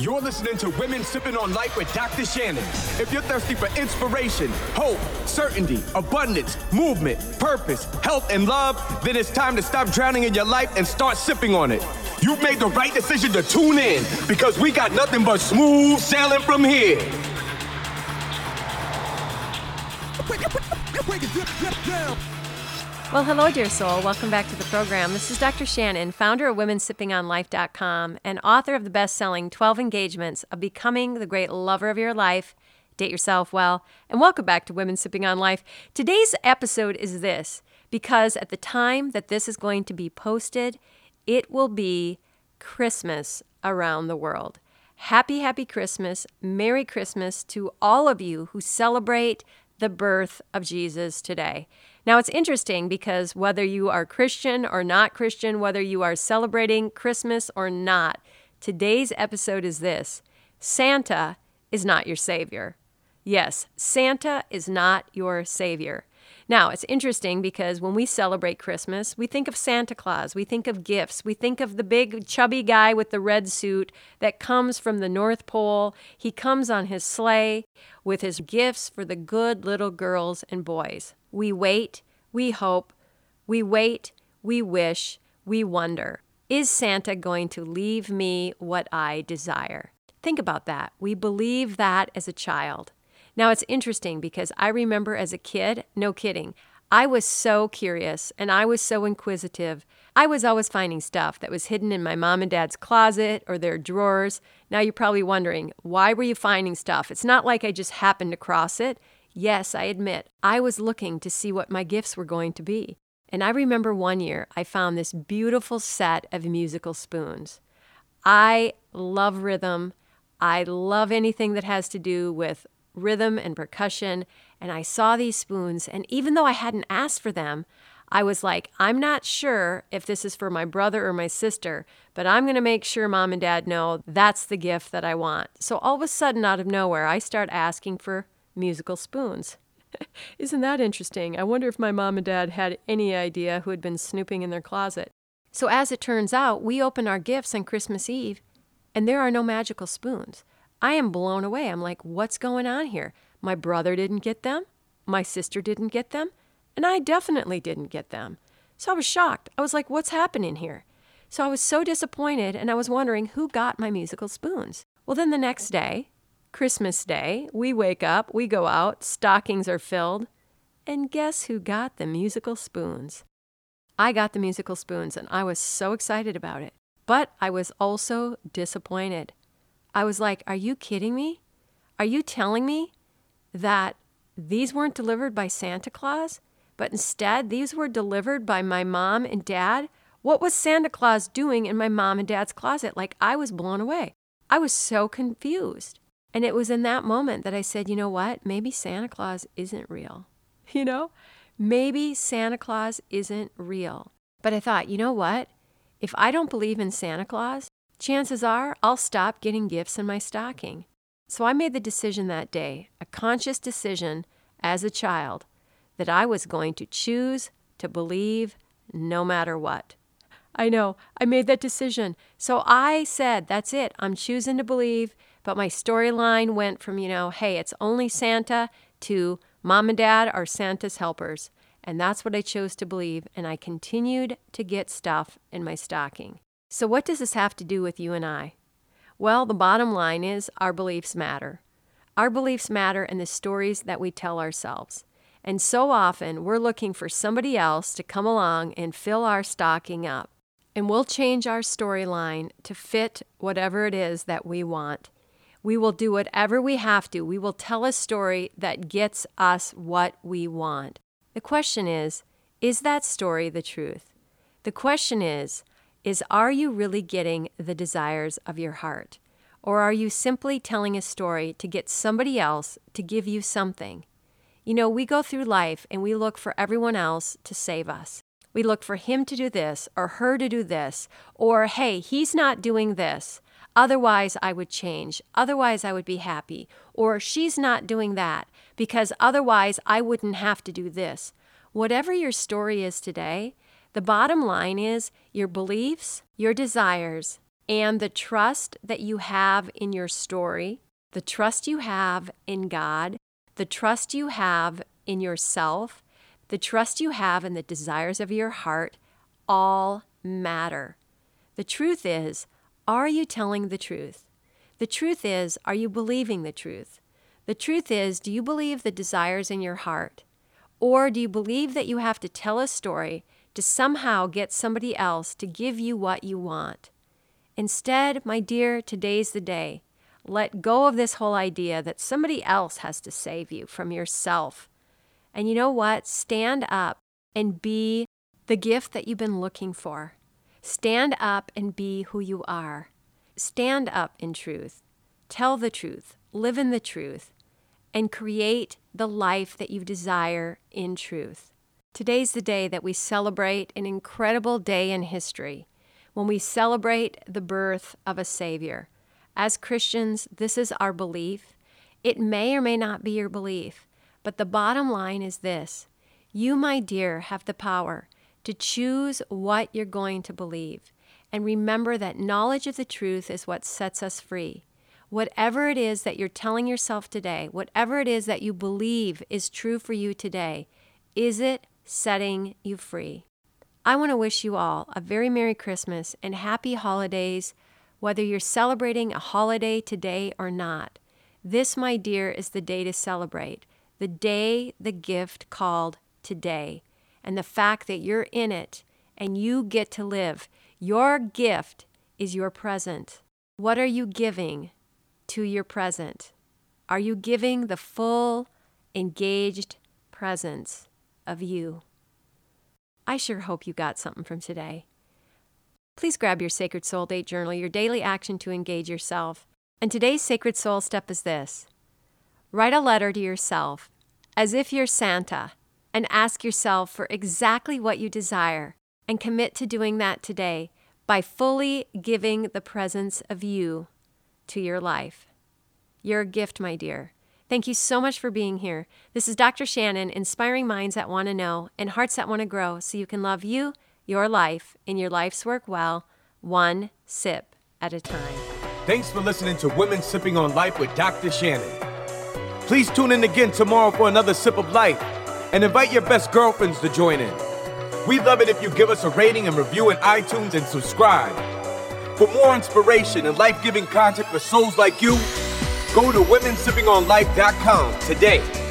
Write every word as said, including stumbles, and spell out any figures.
You're listening to Women Sipping on Life with Doctor Shannon. If you're thirsty for inspiration, hope, certainty, abundance, movement, purpose, health, and love, then it's time to stop drowning in your life and start sipping on it. You've made the right decision to tune in because we got nothing but smooth sailing from here. Well, hello, dear soul. Welcome back to the program. This is Doctor Shannon, founder of women sipping on life dot com and author of the best-selling twelve Engagements of Becoming the Great Lover of Your Life. Date yourself well. And welcome back to Women Sipping on Life. Today's episode is this, because at the time that this is going to be posted, it will be Christmas around the world. Happy, happy Christmas. Merry Christmas to all of you who celebrate the birth of Jesus today. Now, it's interesting because whether you are Christian or not Christian, whether you are celebrating Christmas or not, today's episode is this: Santa is not your savior. Yes, Santa is not your savior. Now, it's interesting because when we celebrate Christmas, we think of Santa Claus, we think of gifts, we think of the big chubby guy with the red suit that comes from the North Pole. He comes on his sleigh with his gifts for the good little girls and boys. We wait, we hope, we wait, we wish, we wonder. Is Santa going to leave me what I desire? Think about that. We believe that as a child. Now, it's interesting because I remember as a kid, no kidding, I was so curious and I was so inquisitive. I was always finding stuff that was hidden in my mom and dad's closet or their drawers. Now, you're probably wondering, why were you finding stuff? It's not like I just happened to cross it. Yes, I admit, I was looking to see what my gifts were going to be. And I remember one year I found this beautiful set of musical spoons. I love rhythm. I love anything that has to do with rhythm and percussion. And I saw these spoons, and even though I hadn't asked for them, I was like, I'm not sure if this is for my brother or my sister, but I'm going to make sure mom and dad know that's the gift that I want. So all of a sudden, out of nowhere, I start asking for musical spoons. Isn't that interesting? I wonder if my mom and dad had any idea who had been snooping in their closet. So as it turns out, we open our gifts on Christmas Eve, and there are no magical spoons. I am blown away. I'm like, what's going on here? My brother didn't get them, my sister didn't get them, and I definitely didn't get them. So I was shocked. I was like, what's happening here? So I was so disappointed, and I was wondering who got my musical spoons. Well, then the next day, Christmas Day, we wake up, we go out, stockings are filled, and guess who got the musical spoons? I got the musical spoons, and I was so excited about it. But I was also disappointed. I was like, are you kidding me? Are you telling me that these weren't delivered by Santa Claus, but instead these were delivered by my mom and dad? What was Santa Claus doing in my mom and dad's closet? Like, I was blown away. I was so confused. And it was in that moment that I said, you know what? Maybe Santa Claus isn't real. You know, maybe Santa Claus isn't real. But I thought, you know what? If I don't believe in Santa Claus, chances are I'll stop getting gifts in my stocking. So I made the decision that day, a conscious decision as a child, that I was going to choose to believe no matter what. I know, I made that decision. So I said, that's it, I'm choosing to believe. But my storyline went from, you know, hey, it's only Santa, to mom and dad are Santa's helpers. And that's what I chose to believe. And I continued to get stuff in my stocking. So what does this have to do with you and I? Well, the bottom line is our beliefs matter. Our beliefs matter in the stories that we tell ourselves. And so often we're looking for somebody else to come along and fill our stocking up. And we'll change our storyline to fit whatever it is that we want. We will do whatever we have to. We will tell a story that gets us what we want. The question is, is that story the truth? The question is, is are you really getting the desires of your heart? Or are you simply telling a story to get somebody else to give you something? You know, we go through life and we look for everyone else to save us. We look for him to do this or her to do this, or hey, he's not doing this. Otherwise, I would change. Otherwise, I would be happy. Or she's not doing that because otherwise I wouldn't have to do this. Whatever your story is today, the bottom line is your beliefs, your desires, and the trust that you have in your story, the trust you have in God, the trust you have in yourself, the trust you have in the desires of your heart, all matter. The truth is, are you telling the truth? The truth is, are you believing the truth? The truth is, do you believe the desires in your heart? Or do you believe that you have to tell a story to somehow get somebody else to give you what you want? Instead, my dear, today's the day. Let go of this whole idea that somebody else has to save you from yourself. And you know what? Stand up and be the gift that you've been looking for. Stand up and be who you are. Stand up in truth. Tell the truth. Live in the truth. And create the life that you desire in truth. Today's the day that we celebrate an incredible day in history, when we celebrate the birth of a Savior. As Christians, this is our belief. It may or may not be your belief, but the bottom line is this. You, my dear, have the power to choose what you're going to believe. And remember that knowledge of the truth is what sets us free. Whatever it is that you're telling yourself today, whatever it is that you believe is true for you today, is it setting you free? I want to wish you all a very Merry Christmas and Happy Holidays, whether you're celebrating a holiday today or not. This, my dear, is the day to celebrate, the day, the gift called today, and the fact that you're in it and you get to live. Your gift is your present. What are you giving to your present? Are you giving the full, engaged presence of you? I sure hope you got something from today. Please grab your Sacred Soul Date Journal, your daily action to engage yourself. And today's Sacred Soul step is this. Write a letter to yourself, as if you're Santa, and ask yourself for exactly what you desire, and commit to doing that today by fully giving the presence of you to your life. You're a gift, my dear. Thank you so much for being here. This is Doctor Shannon, inspiring minds that want to know and hearts that want to grow so you can love you, your life, and your life's work well, one sip at a time. Thanks for listening to Women Sipping on Life with Doctor Shannon. Please tune in again tomorrow for another sip of life and invite your best girlfriends to join in. We'd love it if you give us a rating and review in iTunes and subscribe. For more inspiration and life-giving content for souls like you, go to women sipping on life dot com today.